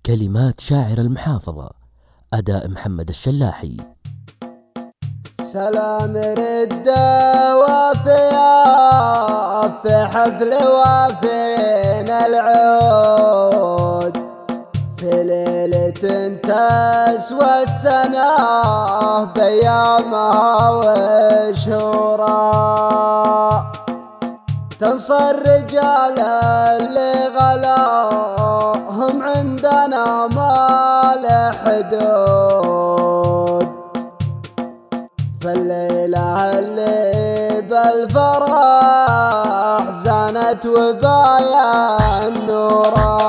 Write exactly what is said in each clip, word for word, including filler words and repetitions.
كلمات شاعر المحافظة، أداء محمد الشلاحي. سلام ردة وافية في حفل وافينا العود، في ليلة تسوى السنة بأيامها وشهورها، تنصر رجال اللي غلاهم عندنا ما له حدود، فالليلة اللي بالفرح زانت وبايا النورا.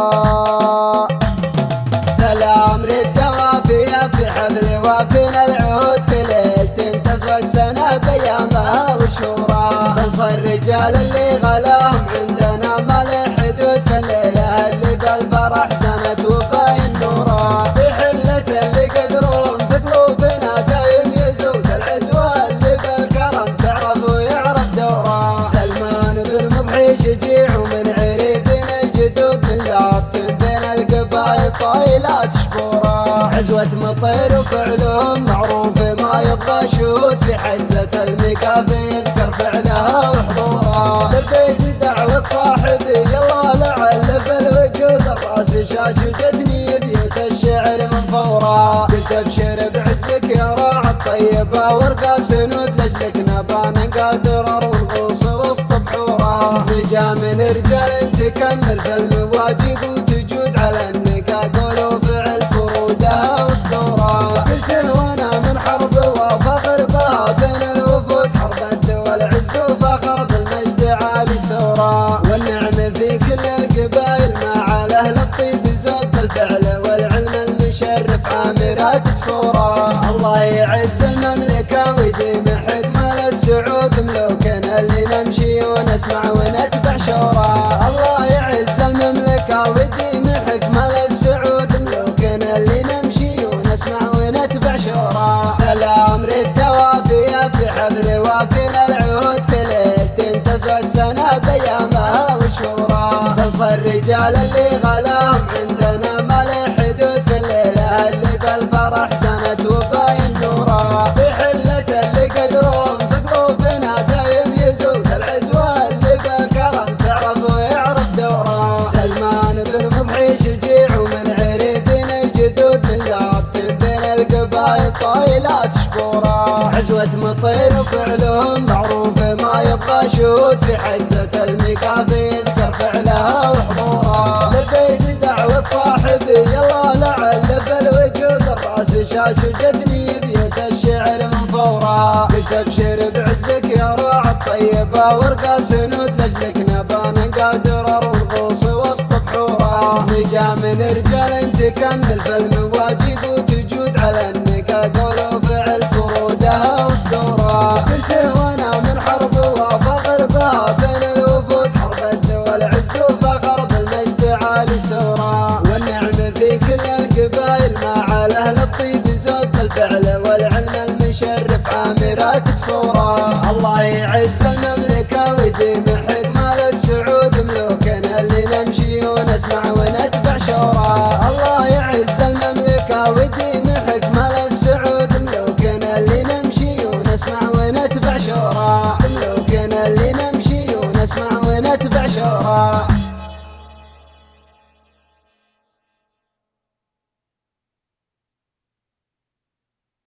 سلام ردة وافية في حفل وافينا العود، في ليلة تسوى السنة بأيامها وشهورها، تنصر الرجال اللي غلاهم عندنا ما له حدود، فالليلة اللي بالفرح زانت وبايا النورا. في حلة اللي قدرون في قلوبنا دايم يزود العزوة اللي بالكرم تعرف ويعرف دورا. سلمان بن مضحي شجيع ومن عريبين الجدود، من لابتن بين القبايل طايلات شبورا. عزوة مطير وفعلهم معروف ما يبغى شهود، في حزة المكافي يذكر فعلها وحضورها. لبيت دعوة صاحبي يلا لعل في الوجود، الراس شاش وجتني بيت الشعر من فورا. قلت ابشر بعزك يا راعي الطيبة ورقة سنود، لجلك نبان قادر ونغوص وسط بحورها. نجا من رجال تكمل في المواجب وتجود على النكا قول وفعل فرودها واسطورها. قلت وانا من حرب وفخر بها بين الوفود، حرب الدول عز وفخر بالمجد عالي سورا. والنعم في كل القبائل مع اهل الطيب زود، الفعل والعلم المشرف عامراتك صورة. الله يعز المملكة ويديم حكمة للسعود، ملوكنا اللي نمشي ونسمع ونتبع شورى. الله يعز المملكة ويديم حكمة للسعود، ملوكنا اللي نمشي ونسمع ونتبع شورى. سلام ردة وافية في حفل وافينا العود، في ليلة تسوى السنة بأيامها وشهورها، تنصر الرجال اللي غلاهم عندنا ما له حدود، في الليلة اللي بالفرح زانت وباين نورا. في حلة اللي قدرون في قلوبنا دايم يزود العزوة اللي بالكرم تعرف ويعرف دورا. سلمان بن مضحي شجيع ومن عريبين الجدود، من لابتن بين القبايل طايلات شبورا. عزوة مطير وفعلهم معروف ما يبغى شهود، في حزة المكافي يذكر فعلها وحضورها. لبيت دعوة صاحبي يلا لعل في الوجود، الراس شاش وجتني بيت الشعر من فورا. قلت ابشر بعزك يا راعي الطيبة ورقة سنود، لجلك نبان قادر ونغوص وسط بحورها. نجا من رجال تكمل في المواجب وتجود على النكا قول وفعل فرودها واسطورها. قلت وانا من حرب وفخر بها بين الوفود، حرب الدول عز وفخر بالمجد عالي سورا. والنعم في كل القبائل مع اهل الطيب زود، الفعل والعلم المشرف عامراتك صورة. الله يعز المملكة ويديم